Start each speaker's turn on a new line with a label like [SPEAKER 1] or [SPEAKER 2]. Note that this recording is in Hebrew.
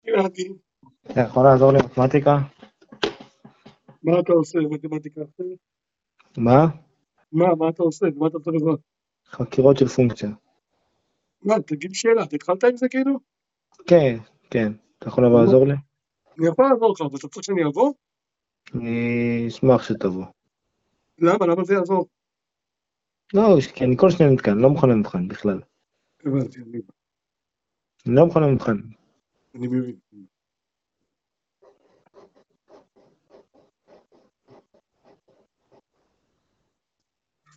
[SPEAKER 1] הבנתי.
[SPEAKER 2] אתה יכול לעזור לי מתמטיקה?
[SPEAKER 1] מה אתה עושה במתמטיקה אחרת?
[SPEAKER 2] מה?
[SPEAKER 1] מה אתה עושה? מה אתה צריך לבוא?
[SPEAKER 2] חקירות של פונקציה.
[SPEAKER 1] מה, תגיד שאלה, אתה התחלת עם זה כאילו?
[SPEAKER 2] כן, כן. אתה יכול לבוא
[SPEAKER 1] נו,
[SPEAKER 2] לעזור לי?
[SPEAKER 1] אני יכול לעזור לך, אבל אתה צריך שאני אבוא?
[SPEAKER 2] אני אשמח שתבוא.
[SPEAKER 1] למה זה יעזור?
[SPEAKER 2] לא, כי אני כל שניה נתקן, לא מוכן למבחן בכלל.
[SPEAKER 1] הבנתי,
[SPEAKER 2] אני לא מוכן למבחן.
[SPEAKER 1] אני מבין.